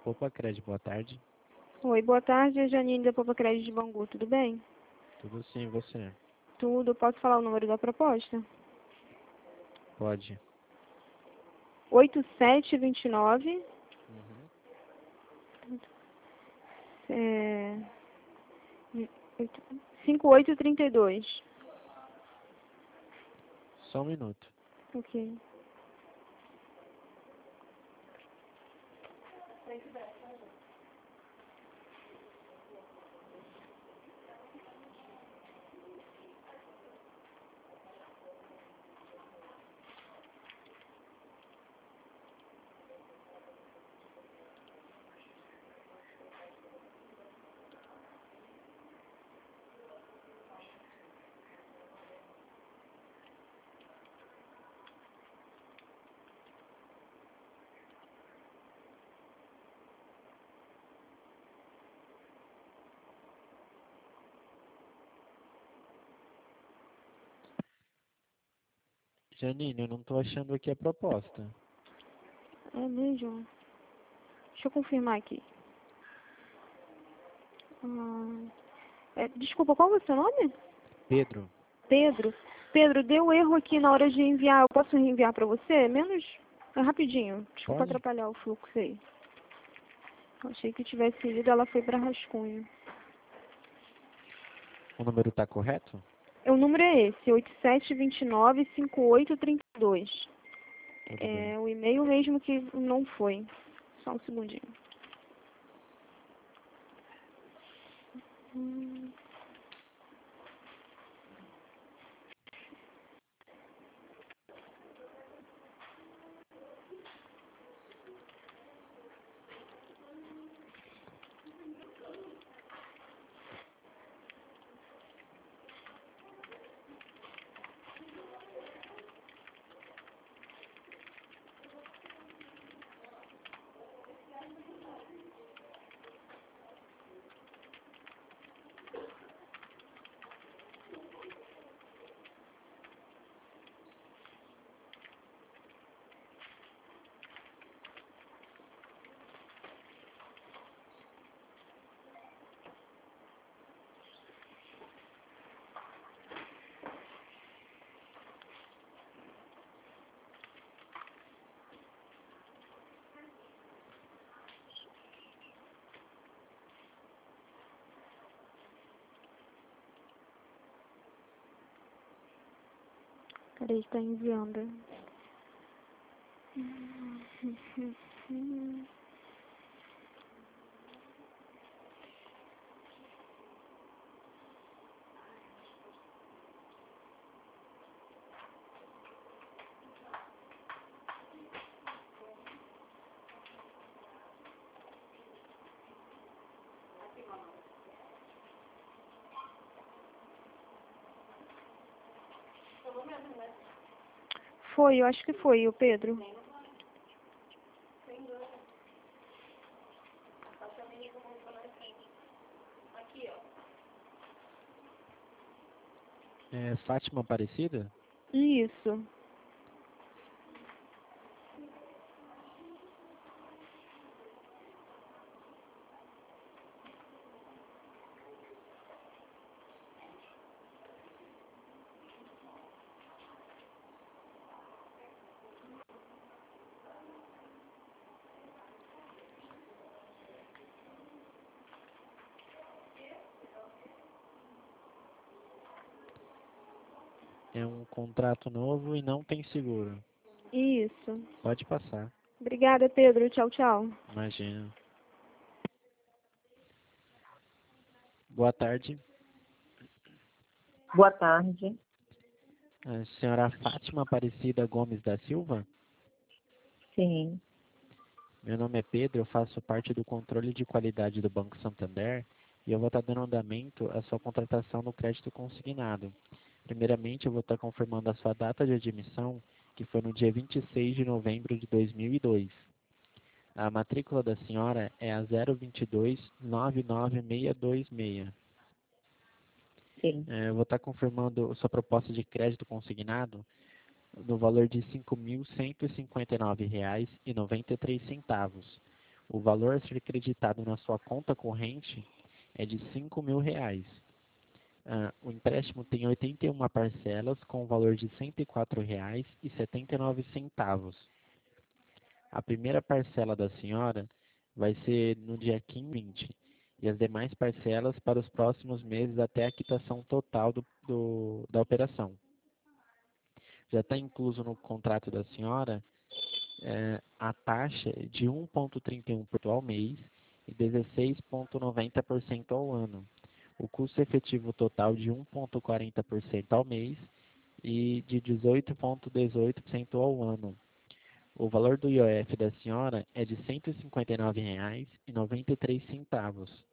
Poupa Crédito, boa tarde. Oi, boa tarde, é Janine da Poupa Crédito de Bangu, tudo bem? Tudo sim, você? Tudo, posso falar o número da proposta? Pode. 8729 Uhum. é, 5832. Só um minuto. Ok. Janine, eu não tô achando aqui a proposta. É mesmo? Deixa eu confirmar aqui. Desculpa, qual é o seu nome? Pedro, Pedro. Pedro, deu erro aqui na hora de enviar. Eu posso reenviar para você? Rapidinho. Desculpa pode? atrapalhar o fluxo aí. Eu achei que tivesse ido, ela foi para rascunho. O número tá correto? O número é esse, 8729-5832. Tudo bem. É o e-mail mesmo que não foi. Só um segundinho. Peraí, está enviando. Foi, eu acho que foi, o Pedro. É Fátima Aparecida? Isso. É um contrato novo e não tem seguro. Isso. Pode passar. Obrigada, Pedro. Tchau, tchau. Imagina. Boa tarde. Boa tarde. A senhora Fátima Aparecida Gomes da Silva? Sim. Meu nome é Pedro, eu faço parte do controle de qualidade do Banco Santander e eu vou estar dando andamento à sua contratação no crédito consignado. Primeiramente, eu vou estar confirmando a sua data de admissão, que foi no dia 26 de novembro de 2002. A matrícula da senhora é a 022-99626. Sim. Eu vou estar confirmando sua proposta de crédito consignado no valor de R$ 5.159,93. O valor a ser creditado na sua conta corrente é de R$ 5.000. O empréstimo tem 81 parcelas com o valor de R$ 104,79. A primeira parcela da senhora vai ser no dia 15/20 e as demais parcelas para os próximos meses até a quitação total da operação. Já está incluso no contrato da senhora a taxa de 1,31% ao mês e 16,90% ao ano. O custo efetivo total de 1,40% ao mês e de 18,18% ao ano. O valor do IOF da senhora é de R$ 159,93.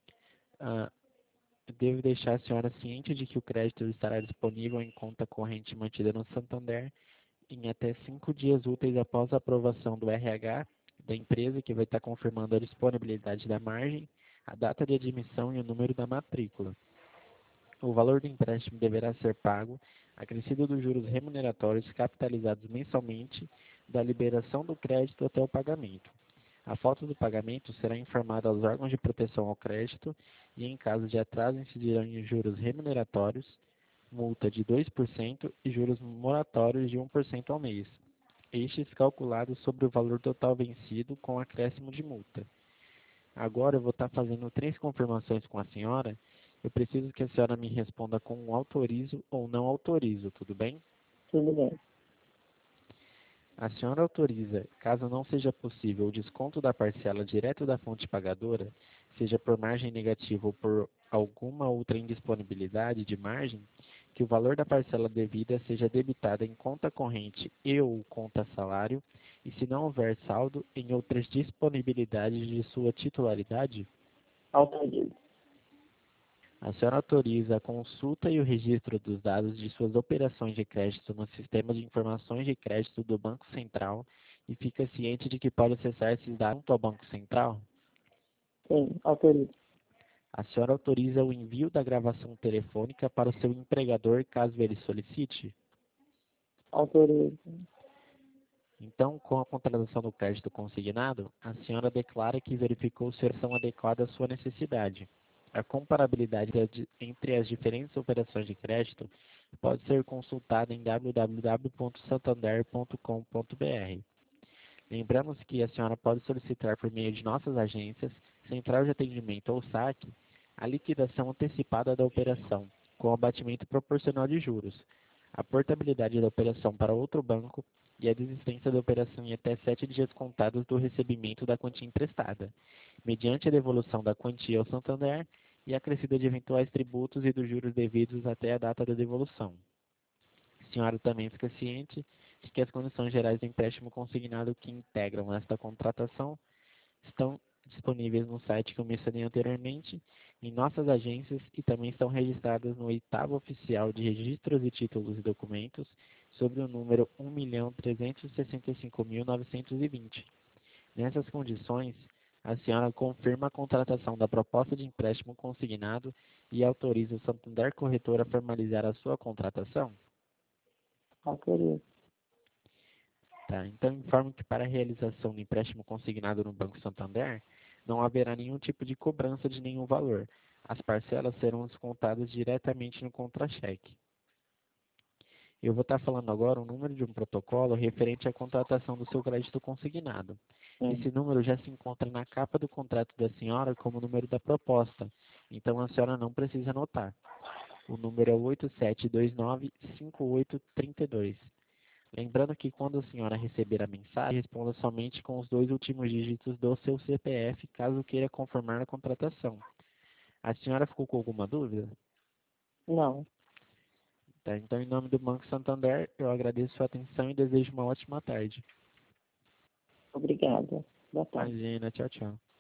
Devo deixar a senhora ciente de que o crédito estará disponível em conta corrente mantida no Santander em até 5 dias úteis após a aprovação do RH da empresa, que vai estar confirmando a disponibilidade da margem, a data de admissão e o número da matrícula. O valor do empréstimo deverá ser pago, acrescido dos juros remuneratórios capitalizados mensalmente, da liberação do crédito até o pagamento. A falta do pagamento será informada aos órgãos de proteção ao crédito e, em caso de atraso, incidirão em juros remuneratórios, multa de 2% e juros moratórios de 1% ao mês, estes calculados sobre o valor total vencido com acréscimo de multa. Agora eu vou estar fazendo 3 confirmações com a senhora. Eu preciso que a senhora me responda com um autorizo ou não autorizo, tudo bem? Tudo bem. A senhora autoriza, caso não seja possível o desconto da parcela direto da fonte pagadora, seja por margem negativa ou por alguma outra indisponibilidade de margem, que o valor da parcela devida seja debitada em conta corrente e ou conta salário, e se não houver saldo, em outras disponibilidades de sua titularidade? Autorizo. A senhora autoriza a consulta e o registro dos dados de suas operações de crédito no Sistema de Informações de Crédito do Banco Central e fica ciente de que pode acessar esses dados junto ao Banco Central? Sim, autorizo. A senhora autoriza o envio da gravação telefônica para o seu empregador caso ele solicite? Autorizo. Então, com a contratação do crédito consignado, a senhora declara que verificou se a operação adequada à sua necessidade. A comparabilidade entre as diferentes operações de crédito pode ser consultada em www.santander.com.br. Lembramos que a senhora pode solicitar por meio de nossas agências, Central de Atendimento ou SAC, a liquidação antecipada da operação, com abatimento proporcional de juros, a portabilidade da operação para outro banco e a desistência da operação em até 7 dias contados do recebimento da quantia emprestada, mediante a devolução da quantia ao Santander e a acrescida de eventuais tributos e dos juros devidos até a data da devolução. A senhora também fica ciente de que as condições gerais do empréstimo consignado que integram esta contratação estão disponíveis no site que eu mencionei anteriormente, em nossas agências e também estão registradas no 8º Oficial de Registros e Títulos e Documentos, sobre o número 1.365.920. Nessas condições, a senhora confirma a contratação da proposta de empréstimo consignado e autoriza o Santander Corretor a formalizar a sua contratação? Autorizo. Tá, então informo que para a realização do empréstimo consignado no Banco Santander, não haverá nenhum tipo de cobrança de nenhum valor. As parcelas serão descontadas diretamente no contra-cheque. Eu vou estar falando agora o número de um protocolo referente à contratação do seu crédito consignado. Esse número já se encontra na capa do contrato da senhora como número da proposta, então a senhora não precisa anotar. O número é 87295832. Lembrando que quando a senhora receber a mensagem, responda somente com os 2 últimos dígitos do seu CPF, caso queira confirmar a contratação. A senhora ficou com alguma dúvida? Não. Tá, então, em nome do Banco Santander, eu agradeço sua atenção e desejo uma ótima tarde. Obrigada. Boa tarde. Imagina, tchau, tchau.